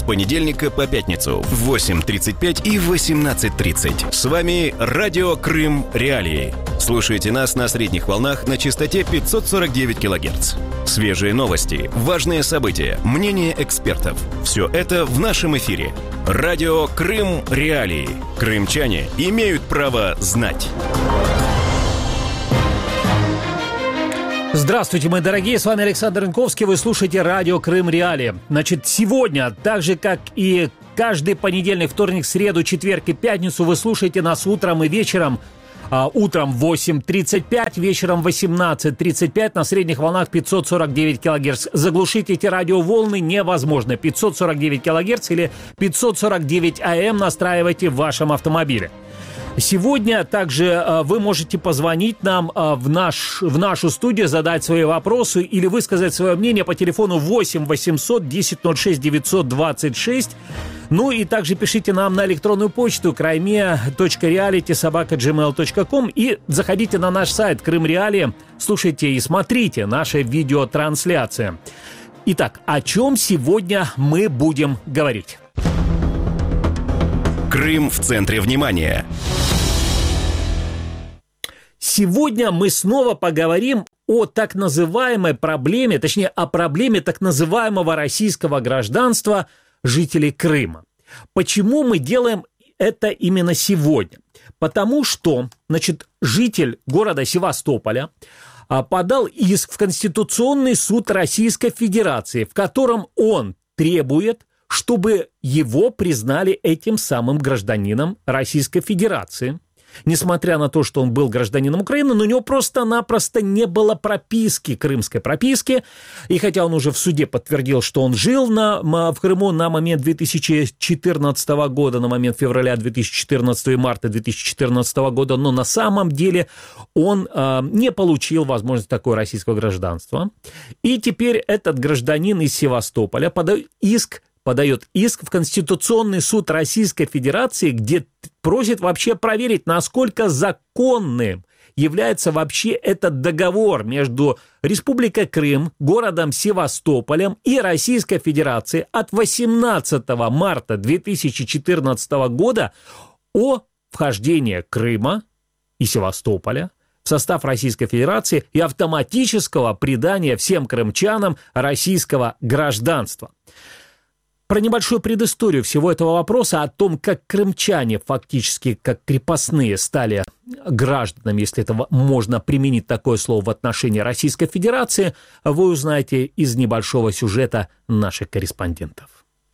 понедельника по пятницу в 8:35 и 18:30. С вами Радио Крым Реалии. Слушайте нас на средних волнах на частоте 549 кГц. Свежие новости, важные события, мнения экспертов. Все это в нашем эфире. Радио Крым Реалии. Крымчане имеют право знать. Здравствуйте, мои дорогие, с вами Александр Янковский, вы слушаете радио Крым Реалии. Значит, сегодня, так же как и каждый понедельник, вторник, среду, четверг и пятницу, вы слушаете нас утром и вечером. Утром в 8:35, вечером в 18:35 на средних волнах 549 кГц. Заглушить эти радиоволны невозможно. 549 кГц или 549 АМ настраивайте в вашем автомобиле. Сегодня также вы можете позвонить нам в нашу студию, задать свои вопросы или высказать свое мнение по телефону 8 800 1006 926. Ну и также пишите нам на электронную почту krime.reality@gmail.com и заходите на наш сайт Крым Реалии, слушайте и смотрите наши видеотрансляции. Итак, о чем сегодня мы будем говорить? Крым в центре внимания. Сегодня мы снова поговорим о так называемой проблеме, точнее, о проблеме так называемого российского гражданства жителей Крыма. Почему мы делаем это именно сегодня? Потому что, значит, житель города Севастополя подал иск в Конституционный суд Российской Федерации, в котором он требует, чтобы его признали этим самым гражданином Российской Федерации. Несмотря на то, что он был гражданином Украины, но у него просто-напросто не было прописки, крымской прописки. И хотя он уже в суде подтвердил, что он жил в Крыму на момент 2014 года, на момент февраля 2014 и марта 2014 года, но на самом деле он не получил возможность такого российского гражданства. И теперь этот гражданин из Севастополя подает иск в Конституционный суд Российской Федерации, где просит вообще проверить, насколько законным является вообще этот договор между Республикой Крым, городом Севастополем и Российской Федерацией от 18 марта 2014 года о вхождении Крыма и Севастополя в состав Российской Федерации и автоматического придания всем крымчанам российского гражданства. Про небольшую предысторию всего этого вопроса, о том, как крымчане фактически как крепостные стали гражданами, если это можно применить такое слово в отношении Российской Федерации, вы узнаете из небольшого сюжета наших корреспондентов.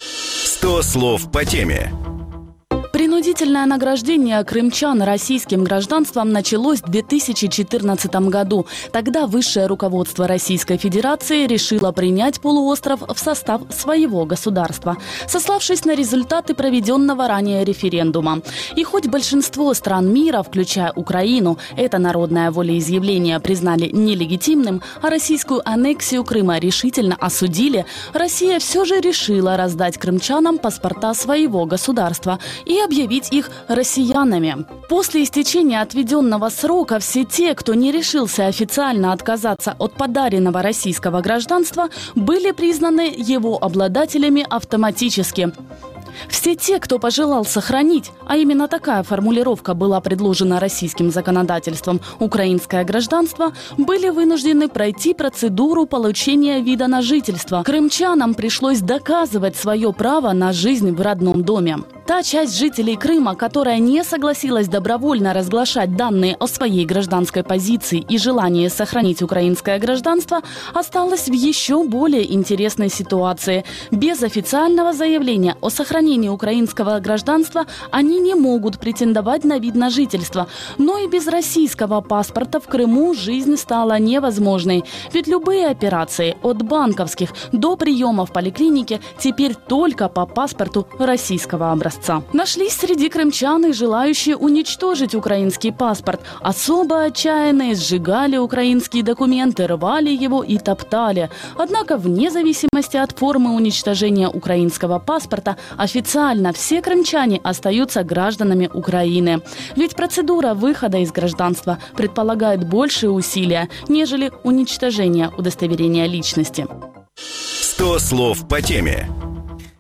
100 слов по теме. Принудительное награждение крымчан российским гражданством началось в 2014 году. Тогда высшее руководство Российской Федерации решило принять полуостров в состав своего государства, сославшись на результаты проведенного ранее референдума. И хоть большинство стран мира, включая Украину, это народное волеизъявление признали нелегитимным, а российскую аннексию Крыма решительно осудили, Россия все же решила раздать крымчанам паспорта своего государства и объявить их россиянами. После истечения отведенного срока все те, кто не решился официально отказаться от подаренного российского гражданства, были признаны его обладателями автоматически. Все те, кто пожелал сохранить, а именно такая формулировка была предложена российским законодательством, украинское гражданство, были вынуждены пройти процедуру получения вида на жительство. Крымчанам пришлось доказывать свое право на жизнь в родном доме. Та часть жителей Крыма, которая не согласилась добровольно разглашать данные о своей гражданской позиции и желании сохранить украинское гражданство, осталась в еще более интересной ситуации. Без официального заявления о сохранении украинского гражданства они не могут претендовать на вид на жительство. Но и без российского паспорта в Крыму жизнь стала невозможной. Ведь любые операции, от банковских до приема в поликлинике, теперь только по паспорту российского образца. Нашлись среди крымчан и желающие уничтожить украинский паспорт. Особо отчаянные сжигали украинские документы, рвали его и топтали. Однако, вне зависимости от формы уничтожения украинского паспорта, официально все крымчане остаются гражданами Украины. Ведь процедура выхода из гражданства предполагает большие усилия, нежели уничтожение удостоверения личности. 100 слов по теме.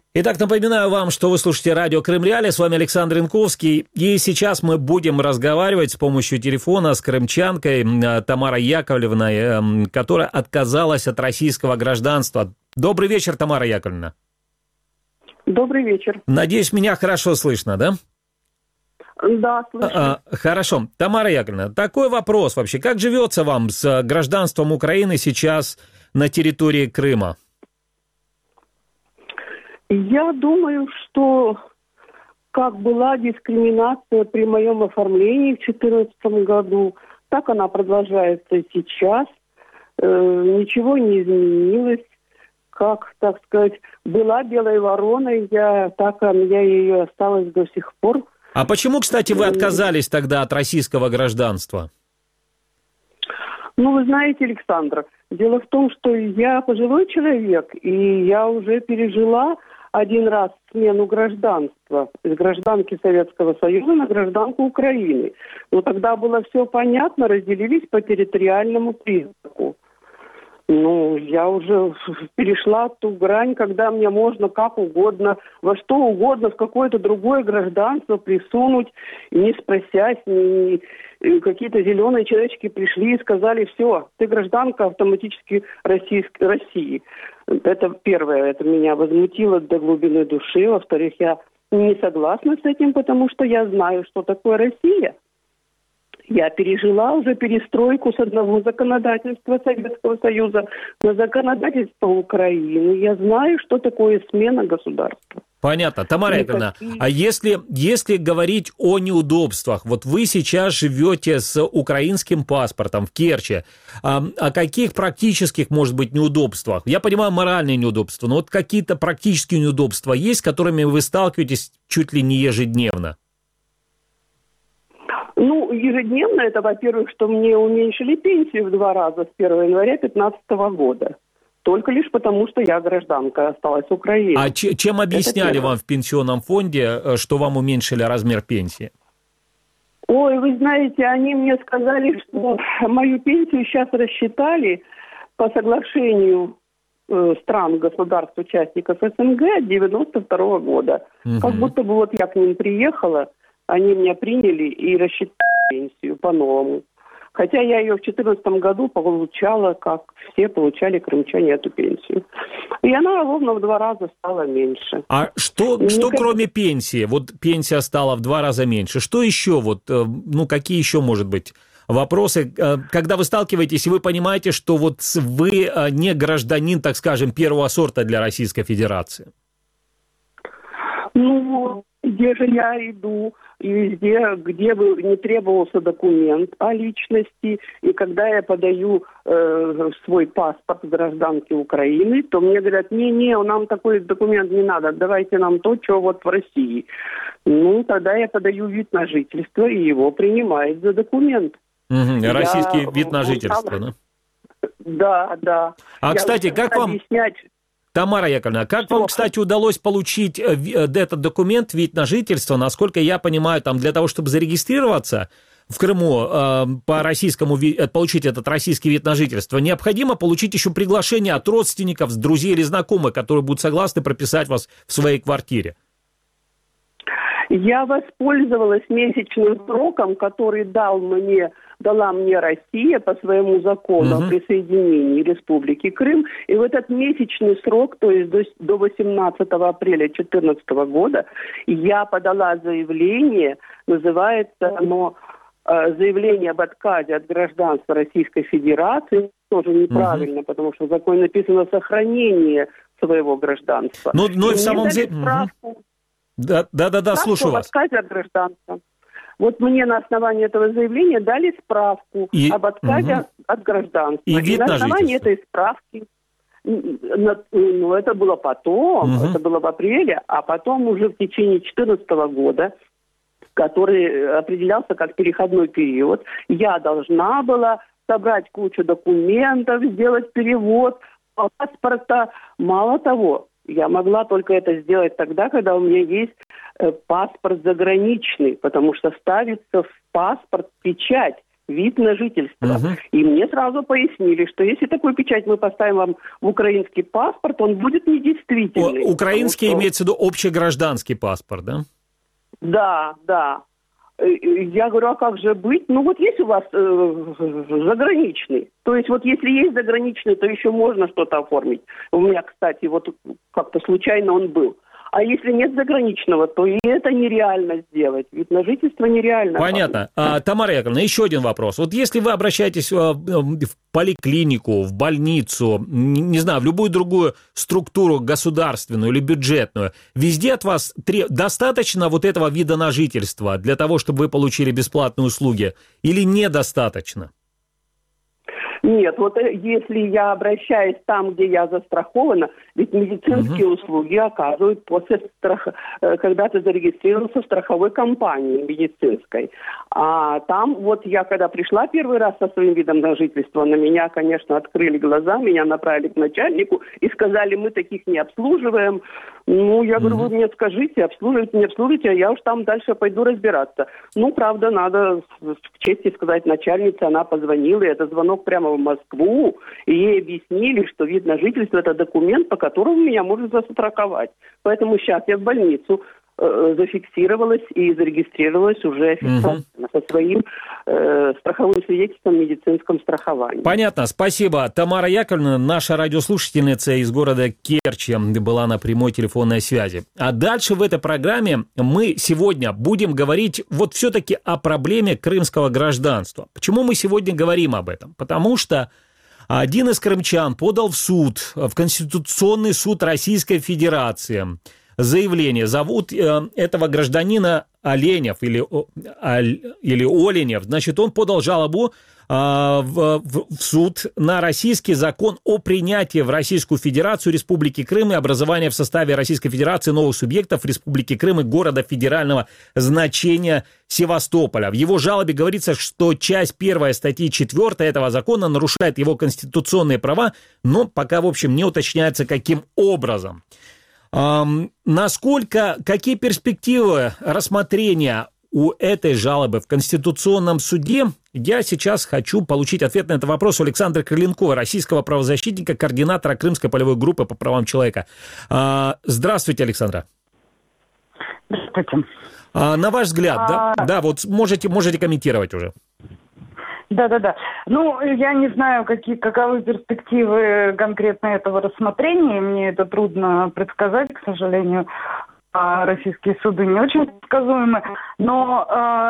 Итак, напоминаю вам, что вы слушаете радио Крым Реалии, с вами Александр Янковский, и сейчас мы будем разговаривать с помощью телефона с крымчанкой Тамарой Яковлевной, которая отказалась от российского гражданства. Добрый вечер, Тамара Яковлевна. Добрый вечер. Надеюсь, меня хорошо слышно, да? Да, слышно. Хорошо. Тамара Яковлевна, такой вопрос вообще. Как живется вам с гражданством Украины сейчас на территории Крыма? Я думаю, что как была дискриминация при моем оформлении в 2014 году, так она продолжается и сейчас. Ничего не изменилось. Как, так сказать, была белой вороной, я ее осталась до сих пор. А почему, кстати, вы отказались тогда от российского гражданства? Ну, вы знаете, Александр, дело в том, что я пожилой человек, и я уже пережила один раз смену гражданства из гражданки Советского Союза на гражданку Украины. Но тогда было все понятно, разделились по территориальному признаку. Ну, я уже перешла ту грань, когда мне можно как угодно, во что угодно, в какое-то другое гражданство присунуть, не спросясь, какие-то зеленые человечки пришли и сказали: все, ты гражданка автоматически России. Это первое, это меня возмутило до глубины души. Во-вторых, я не согласна с этим, потому что я знаю, что такое Россия. Я пережила уже перестройку с одного законодательства Советского Союза на законодательство Украины. Я знаю, что такое смена государства. Понятно. Тамара Яковлевна, а если говорить о неудобствах, вот вы сейчас живете с украинским паспортом в Керчи, о каких практических, может быть, неудобствах? Я понимаю, моральные неудобства, но вот какие-то практические неудобства есть, с которыми вы сталкиваетесь чуть ли не ежедневно? Ну, ежедневно это, во-первых, что мне уменьшили пенсию в 2 раза с 1 января 2015 года. Только лишь потому, что я гражданка, осталась в Украине. А чем объясняли вам в пенсионном фонде, что вам уменьшили размер пенсии? Ой, вы знаете, они мне сказали, что мою пенсию сейчас рассчитали по соглашению стран, государств, участников СНГ 1992 года. Угу. Как будто бы вот я к ним приехала, они меня приняли и рассчитали пенсию по-новому. Хотя я ее в 2014 году получала, как все получали крымчане эту пенсию. И она ровно в 2 раза стала меньше. А что кроме пенсии? Вот пенсия стала в 2 раза меньше. Что еще? Вот, ну, какие еще, может быть, вопросы? Когда вы сталкиваетесь, и вы понимаете, что вот вы не гражданин, так скажем, первого сорта для Российской Федерации? Ну, где же я иду? И везде, где бы не требовался документ о личности, и когда я подаю свой паспорт гражданки Украины, то мне говорят: не, нам такой документ не надо, давайте нам то, что вот в России. Ну, тогда я подаю вид на жительство, и его принимают за документ. Угу, российский вид на жительство, да? Да. А, кстати, как вам... Тамара Яковлевна, как вам, кстати, удалось получить этот документ, вид на жительство? Насколько я понимаю, там для того, чтобы зарегистрироваться в Крыму, получить этот российский вид на жительство, необходимо получить еще приглашение от родственников, друзей или знакомых, которые будут согласны прописать вас в своей квартире. Я воспользовалась месячным сроком, который дала мне Россия по своему закону о присоединении Республики Крым. И в этот месячный срок, то есть до 18 апреля 2014 года, я подала заявление, называется оно «Заявление об отказе от гражданства Российской Федерации». Тоже неправильно, потому что в законе написано «сохранение своего гражданства». Ну и в самом деле... Да, слушаю вас. Об отказе от гражданства. Вот мне на основании этого заявления дали справку об отказе от гражданства. И на основании этой справки, это было потом, это было в апреле, а потом уже в течение 2014 года, который определялся как переходной период, я должна была собрать кучу документов, сделать перевод паспорта. Мало того, я могла только это сделать тогда, когда у меня есть паспорт заграничный, потому что ставится в паспорт печать вид на жительство. И мне сразу пояснили, что если такую печать мы поставим вам в украинский паспорт, он будет недействительный. Украинский имеется в виду общегражданский паспорт, да? Да, да. Я говорю, а как же быть? Ну вот есть у вас заграничный. То есть вот если есть заграничный, то еще можно что-то оформить. У меня, кстати, вот как-то случайно он был. А если нет заграничного, то и это нереально сделать. Вид на жительство нереально. Понятно. Тамара Яковлевна, еще один вопрос. Вот если вы обращаетесь в поликлинику, в больницу, не знаю, в любую другую структуру государственную или бюджетную, везде от вас достаточно вот этого вида на жительство для того, чтобы вы получили бесплатные услуги, или недостаточно? Нет, вот если я обращаюсь там, где я застрахована, ведь медицинские услуги оказывают когда ты зарегистрировался в страховой компании медицинской. А там вот я когда пришла первый раз со своим видом на жительство, на меня, конечно, открыли глаза, меня направили к начальнику и сказали, мы таких не обслуживаем. Ну, я говорю, вы мне скажите, обслуживаете, не обслуживаете, а я уж там дальше пойду разбираться. Ну, правда, надо в чести сказать начальнице, она позвонила, и это звонок прямо в Москву, и ей объяснили, что вид на жительство – это документ, по которому меня можно застраховать. Поэтому сейчас я в больницу зафиксировалась и зарегистрировалась уже официально со своим страховым свидетельством в медицинском страховании. Понятно, спасибо. Тамара Яковлевна, наша радиослушательница из города Керчи, была на прямой телефонной связи. А дальше в этой программе мы сегодня будем говорить вот все-таки о проблеме крымского гражданства. Почему мы сегодня говорим об этом? Потому что один из крымчан подал в суд, в Конституционный суд Российской Федерации, заявление. Зовут этого гражданина Оленев или Оленев. Значит, он подал жалобу в суд на российский закон о принятии в Российскую Федерацию Республики Крым и образовании в составе Российской Федерации новых субъектов Республики Крым и города федерального значения Севастополя. В его жалобе говорится, что часть 1 статьи 4 этого закона нарушает его конституционные права, но пока, в общем, не уточняется, каким образом. Какие перспективы рассмотрения у этой жалобы в Конституционном суде? Я сейчас хочу получить ответ на этот вопрос у Александра Крыленкова, российского правозащитника, координатора Крымской полевой группы по правам человека. Здравствуйте, Александра. Здравствуйте. На ваш взгляд, да, вот можете комментировать уже. Да. Ну, я не знаю, каковы перспективы конкретно этого рассмотрения. Мне это трудно предсказать, к сожалению. Российские суды не очень предсказуемы. Но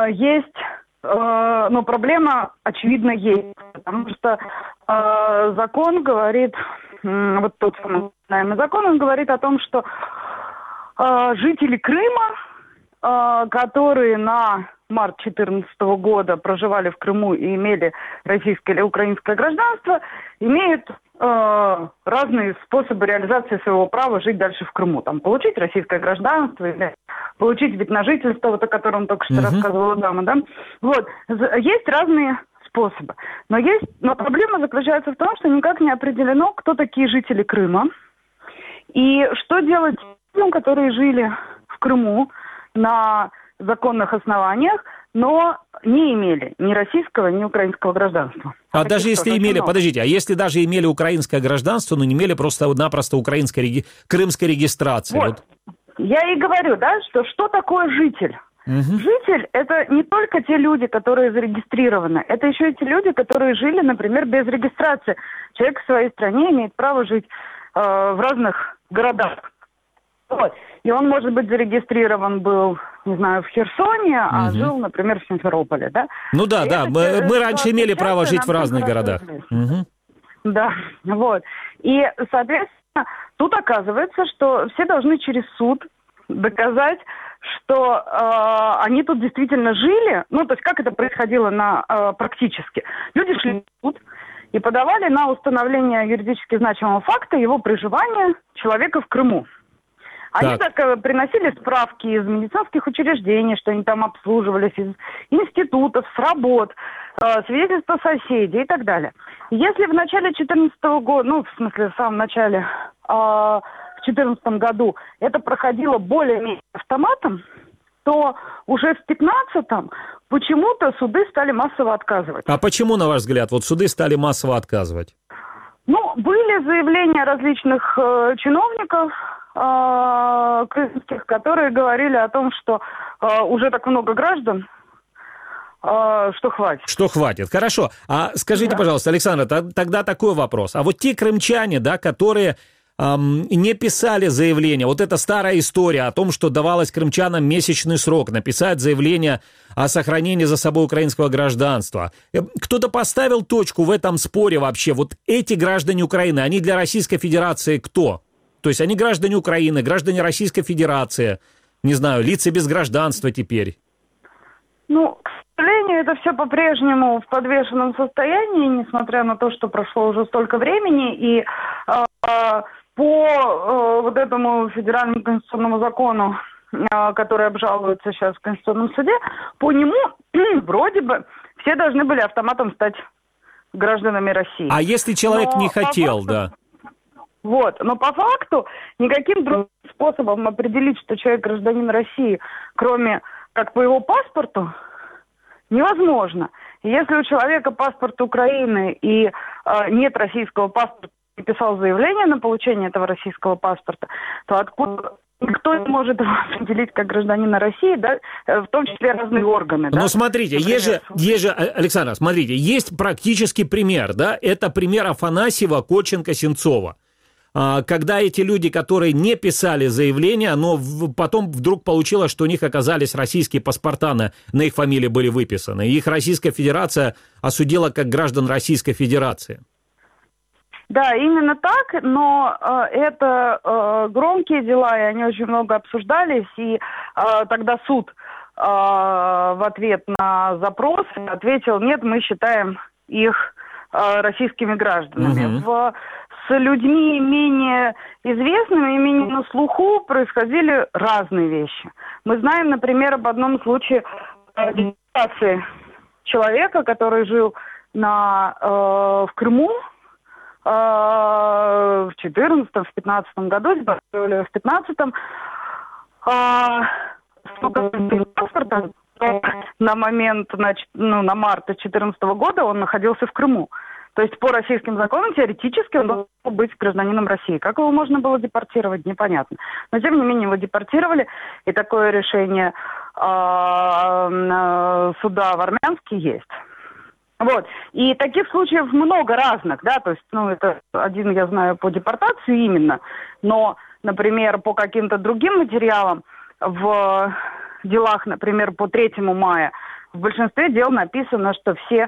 проблема, очевидно, есть. Потому что закон говорит, вот тот самый закон, он говорит о том, что жители Крыма, которые на март 2014 года проживали в Крыму и имели российское или украинское гражданство, имеют разные способы реализации своего права жить дальше в Крыму. Там, получить российское гражданство или получить вид на жительство, вот о котором только что рассказывала дама. Да? Вот. Есть разные способы. Но проблема заключается в том, что никак не определено, кто такие жители Крыма и что делать людям, которые жили в Крыму на законных основаниях, но не имели ни российского, ни украинского гражданства. А даже если имели, подождите, а если даже имели украинское гражданство, но не имели просто-напросто крымской регистрации? Вот. Я и говорю, да, что такое житель? Житель – это не только те люди, которые зарегистрированы, это еще и те люди, которые жили, например, без регистрации. Человек в своей стране имеет право жить в разных городах. Вот. И он, может быть, зарегистрирован был, не знаю, в Херсоне, а жил, например, в Симферополе, да? Ну да, мы раньше имели право жить в разных городах. Да, вот. И, соответственно, тут оказывается, что все должны через суд доказать, что они тут действительно жили. Ну, то есть как это происходило практически. Люди шли в суд и подавали на установление юридически значимого факта его проживания человека в Крыму. Они так приносили справки из медицинских учреждений, что они там обслуживались, из институтов, с работ, свидетельства соседей и так далее. Если в начале 2014 года, в самом начале, в 2014 году это проходило более-менее автоматом, что уже в 15-м почему-то суды стали массово отказывать. А почему, на ваш взгляд, вот суды стали массово отказывать? Ну, были заявления различных чиновников крымских, которые говорили о том, что уже так много граждан, что хватит. Что хватит. Хорошо. А скажите, пожалуйста, Александра, тогда такой вопрос. А вот те крымчане, да, которые не писали заявление, вот эта старая история о том, что давалось крымчанам месячный срок написать заявление о сохранении за собой украинского гражданства. Кто-то поставил точку в этом споре вообще. Вот эти граждане Украины, они для Российской Федерации кто? То есть они граждане Украины, граждане Российской Федерации, не знаю, лица без гражданства теперь. Ну, к сожалению, это все по-прежнему в подвешенном состоянии, несмотря на то, что прошло уже столько времени, и по вот этому федеральному конституционному закону, который обжалуется сейчас в Конституционном суде, по нему вроде бы все должны были автоматом стать гражданами России. А если человек не хотел, да? Вот, но по факту никаким другим способом определить, что человек гражданин России, кроме как по его паспорту, невозможно. Если у человека паспорт Украины и нет российского паспорта, и писал заявление на получение этого российского паспорта, то откуда никто не может его определить как гражданина России, да, в том числе разные органы. Но смотрите, есть же, Александр, смотрите, есть практический пример, да, это пример Афанасьева, Коченко, Сенцова. Когда эти люди, которые не писали заявление, но потом вдруг получилось, что у них оказались российские паспорта, на их фамилии были выписаны. Их Российская Федерация осудила как граждан Российской Федерации. Да, именно так, но это громкие дела, и они очень много обсуждались, и тогда суд в ответ на запрос ответил: нет, мы считаем их российскими гражданами. С людьми менее известными и менее на слуху происходили разные вещи. Мы знаем, например, об одном случае депортации человека, который жил в Крыму в 2014-2015 году, в 2015 паспорта на момент, на март 2014 года он находился в Крыму. То есть по российским законам теоретически он должен быть гражданином России. Как его можно было депортировать, непонятно. Но тем не менее его депортировали, и такое решение суда в Армянске есть. Вот. И таких случаев много разных, да, то есть, это один я знаю по депортации именно, но, например, по каким-то другим материалам в делах, например, по 3 мая, в большинстве дел написано, что все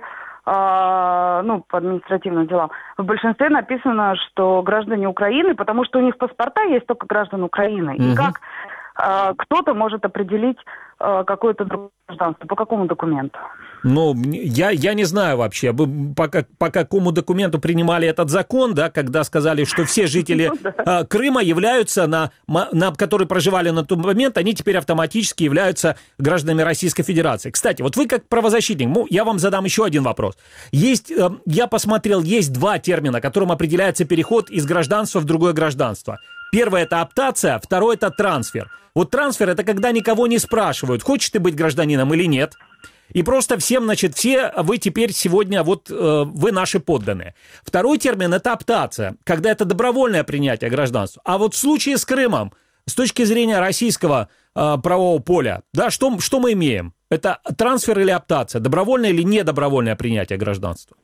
по административным делам, в большинстве написано, что граждане Украины, потому что у них паспорта есть только граждан Украины. И как кто-то может определить какое-то другое гражданство, по какому документу? Ну, я не знаю вообще, по какому документу принимали этот закон, да, когда сказали, что все жители Крыма являются, которые проживали на тот момент, они теперь автоматически являются гражданами Российской Федерации. Кстати, вот вы как правозащитник, я вам задам еще один вопрос. Я посмотрел, есть два термина, которым определяется переход из гражданства в другое гражданство. Первое – это адаптация, второе – это трансфер. Вот трансфер – это когда никого не спрашивают, хочешь ты быть гражданином или нет. И просто всем, вы теперь сегодня, вы наши подданные. Второй термин – это адаптация, когда это добровольное принятие гражданства. А вот в случае с Крымом, с точки зрения российского правового поля, да, что мы имеем? Это трансфер или адаптация, добровольное или недобровольное принятие гражданства?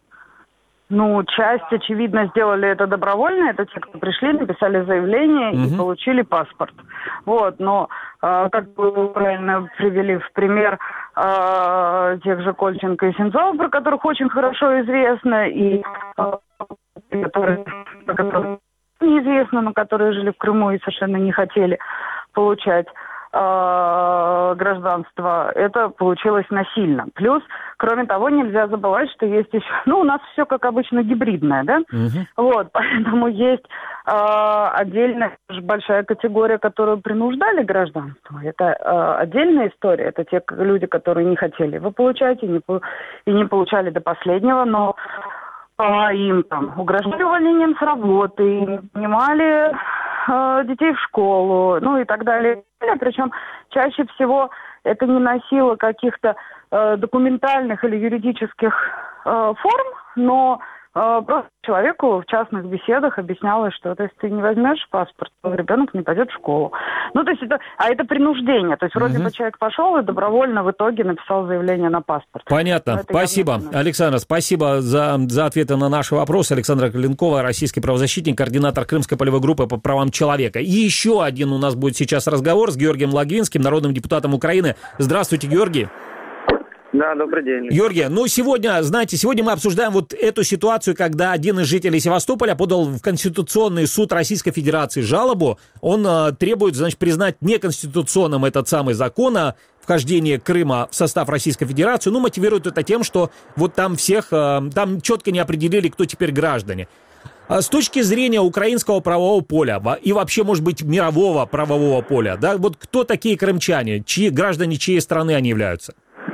Часть, очевидно, сделали это добровольно. Это те, кто пришли, написали заявление и получили паспорт. Вот, но, как вы правильно привели в пример тех же Кольченко и Сенцова, про которых очень хорошо известно, и которые неизвестно, но которые жили в Крыму и совершенно не хотели получать гражданство, это получилось насильно. Плюс, кроме того, нельзя забывать, что есть еще... у нас все, как обычно, гибридное, да? Вот, поэтому есть отдельная большая категория, которую принуждали гражданство. Это отдельная история. Это те люди, которые не хотели его получать и не получали до последнего, но им угрожали увольнением с работы, не принимали детей в школу, и так далее. Причем чаще всего это не носило каких-то документальных или юридических форм, но просто человеку в частных беседах объяснялось, что вот, если ты не возьмешь паспорт, то ребенок не пойдет в школу. Ну, то есть это принуждение. То есть вроде бы человек пошел и добровольно в итоге написал заявление на паспорт. Понятно. Спасибо. Александр, спасибо за ответы на наши вопросы. Александра Каленкова, российский правозащитник, координатор Крымской полевой группы по правам человека. И еще один у нас будет сейчас разговор с Георгием Логвинским, народным депутатом Украины. Здравствуйте, Георгий. Да, добрый день. Георгий, сегодня мы обсуждаем вот эту ситуацию, когда один из жителей Севастополя подал в Конституционный суд Российской Федерации жалобу. Он требует, признать неконституционным этот самый закон о вхождении Крыма в состав Российской Федерации. Мотивирует это тем, что вот там там четко не определили, кто теперь граждане. С точки зрения украинского правового поля и вообще, может быть, мирового правового поля, да, вот кто такие крымчане, граждане чьей страны они являются?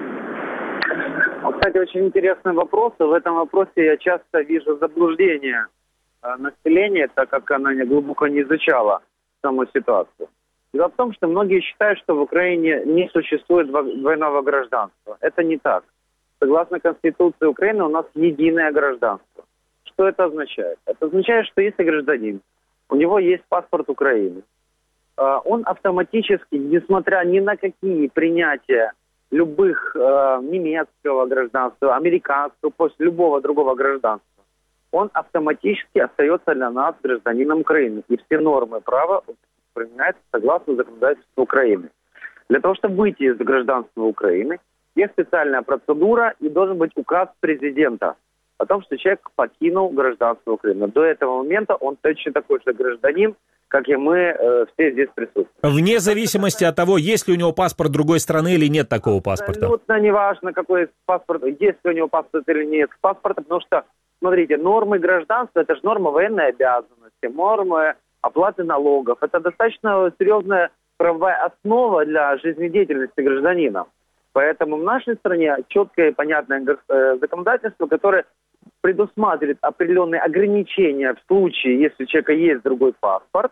Кстати, очень интересный вопрос. В этом вопросе я часто вижу заблуждение населения, так как оно глубоко не изучало саму ситуацию. Дело в том, что многие считают, что в Украине не существует двойного гражданства. Это не так. Согласно Конституции Украины у нас единое гражданство. Что это означает? Это означает, что если гражданин, у него есть паспорт Украины, он автоматически, несмотря ни на какие принятия любых немецкого гражданства, американского, после любого другого гражданства, он автоматически остается для нас гражданином Украины. И все нормы права применяются согласно законодательству Украины. Для того, чтобы выйти из гражданства Украины, есть специальная процедура и должен быть указ президента о том, что человек покинул гражданство Украины. До этого момента он точно такой же гражданин, как и мы все здесь присутствуем. Вне зависимости от того, есть ли у него паспорт другой страны или нет такого паспорта? Абсолютно неважно, какой паспорт, есть ли у него паспорт или нет паспорта, потому что, смотрите, нормы гражданства, это же норма военной обязанности, нормы оплаты налогов. Это достаточно серьезная правовая основа для жизнедеятельности гражданина. Поэтому в нашей стране четкое и понятное законодательство, которое предусматривает определенные ограничения в случае, если у человека есть другой паспорт,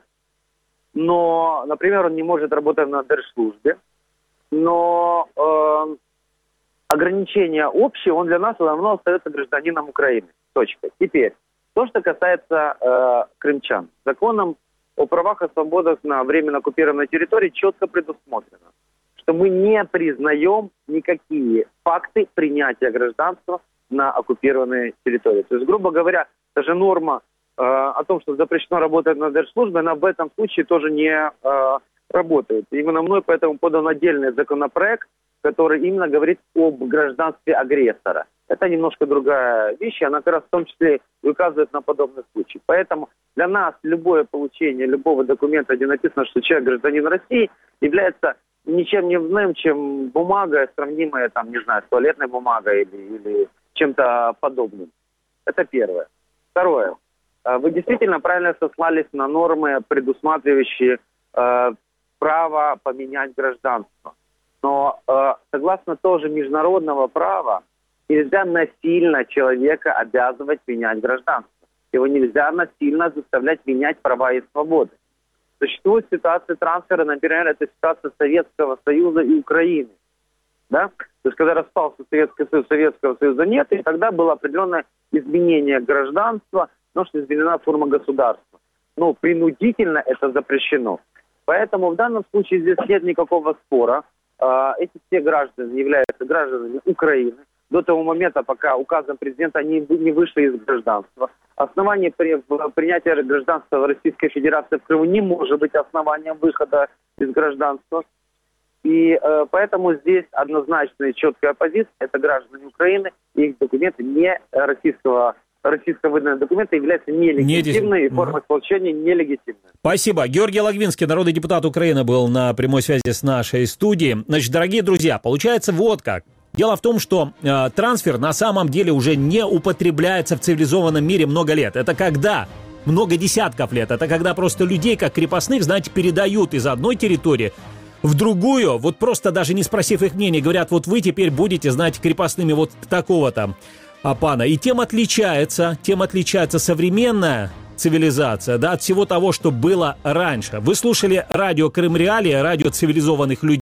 но, например, он не может работать на держслужбе, но ограничения общие, он для нас все равно остается гражданином Украины. Точка. Теперь, то, что касается крымчан. Законом о правах и свободах на временно оккупированной территории четко предусмотрено, что мы не признаем никакие факты принятия гражданства на оккупированной территории. То есть, грубо говоря, даже норма о том, что запрещено работать на держслужбе, она в этом случае тоже не работает. Именно мной поэтому подан отдельный законопроект, который именно говорит об гражданстве агрессора. Это немножко другая вещь, она как раз в том числе и указывает на подобный случай. Поэтому для нас любое получение любого документа, где написано, что человек гражданин России, является ничем не иным, чем бумага, сравнимая, с туалетной бумагой или чем-то подобным. Это первое. Второе. Вы действительно правильно сослались на нормы, предусматривающие право поменять гражданство. Но согласно тоже международного права, нельзя насильно человека обязывать менять гражданство. Его нельзя насильно заставлять менять права и свободы. Существует ситуация трансфера, например, это ситуация Советского Союза и Украины. Да? То есть, когда распался Советский Союз, Советского Союза нет, и тогда было определенное изменение гражданства, потому что изменена форма государства. Но принудительно это запрещено. Поэтому в данном случае здесь нет никакого спора. Эти все граждане являются гражданами Украины. До того момента, пока указом президента они не вышли из гражданства. Основание принятия гражданства в Российской Федерации в Крыму не может быть основанием выхода из гражданства. И поэтому здесь однозначная и четкая позиция – это граждане Украины, и их документы не российско-выданные документы являются нелегитимными, и форма получения нелегитимная. Спасибо. Георгий Логвинский, народный депутат Украины, был на прямой связи с нашей студией. Значит, дорогие друзья, получается вот как. Дело в том, что трансфер на самом деле уже не употребляется в цивилизованном мире много лет. Это когда? Много десятков лет. Это когда просто людей, как крепостных, передают из одной территории в другую, вот просто даже не спросив их мнения, говорят, вот вы теперь будете, крепостными вот такого-то пана. И тем отличается современная цивилизация, от всего того, что было раньше. Вы слушали радио Крым Реалии, радио цивилизованных людей.